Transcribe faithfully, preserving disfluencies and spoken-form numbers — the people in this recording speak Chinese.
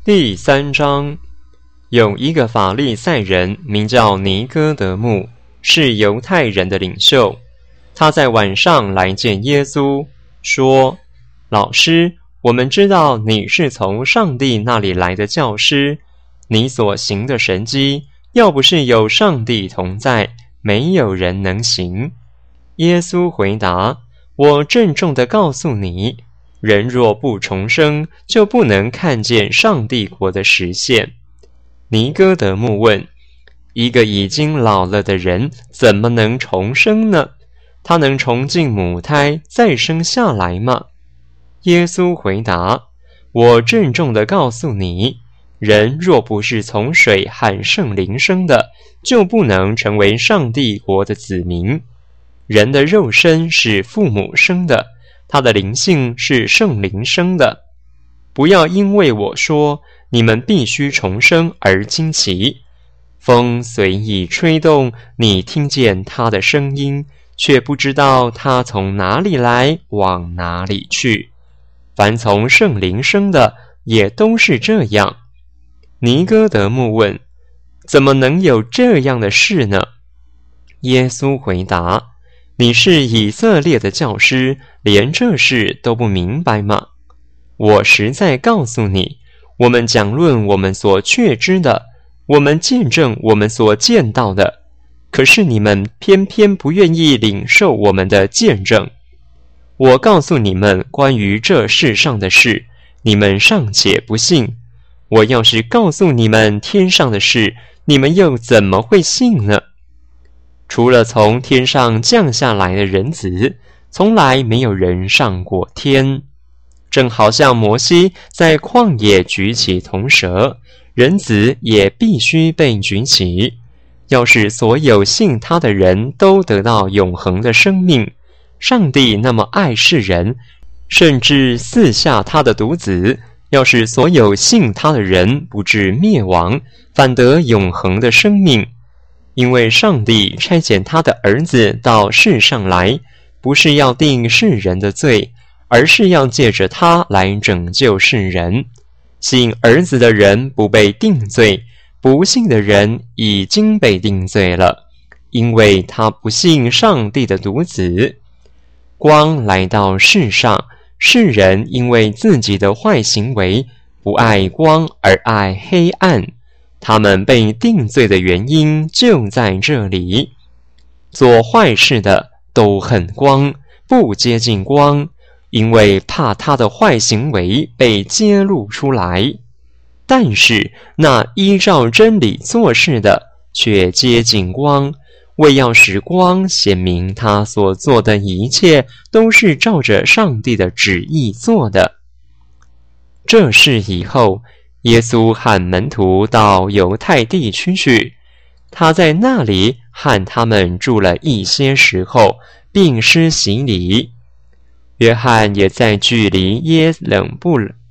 第三章，有一个法利赛人名叫尼哥德慕，是犹太人的领袖。他在晚上来见耶稣，说：老师，我们知道你是从上帝那里来的教师，你所行的神迹，要不是有上帝同在，没有人能行。耶稣回答：我郑重地告诉你，人若不重生，就不能看见上帝国的实现。尼哥德慕问：一个已经老了的人，怎么能重生呢？他能重进母胎，再生下来吗？耶稣回答：我郑重地告诉你，人若不是从水和圣灵生的，就不能成为上帝国的子民。人的肉身是父母生的，他的灵性是圣灵生的。不要因为我说你们必须重生而惊奇。风随意吹动，你听见它的声音，却不知道它从哪里来，往哪里去。凡从圣灵生的，也都是这样。尼哥德慕问：怎么能有这样的事呢？耶稣回答：你是以色列的教师，连这事都不明白吗？我实在告诉你，我们讲论我们所确知的，我们见证我们所见到的，可是你们偏偏不愿意领受我们的见证。我告诉你们关于这世上的事，你们尚且不信，我要是告诉你们天上的事，你们又怎么会信呢？除了从天上降下来的人子，从来没有人上过天。正好像摩西在旷野举起铜蛇，人子也必须被举起，要使所有信他的人都得到永恒的生命。上帝那么爱世人，甚至赐下他的独子，要使所有信他的人不至灭亡，反得永恒的生命。因为上帝差遣他的儿子到世上来，不是要定世人的罪，而是要借着他来拯救世人。信儿子的人不被定罪，不信的人已经被定罪了，因为他不信上帝的独子。光来到世上，世人因为自己的坏行为，不爱光而爱黑暗，他们被定罪的原因就在这里。做坏事的都恨光，不接近光，因为怕他的坏行为被揭露出来。但是那依照真理做事的，却接近光，为要使光显明他所做的一切都是照着上帝的旨意做的。这事以后，耶稣和门徒到犹太地区去，他在那里和他们住了一些时候，并施洗礼。约翰也在距离耶冷布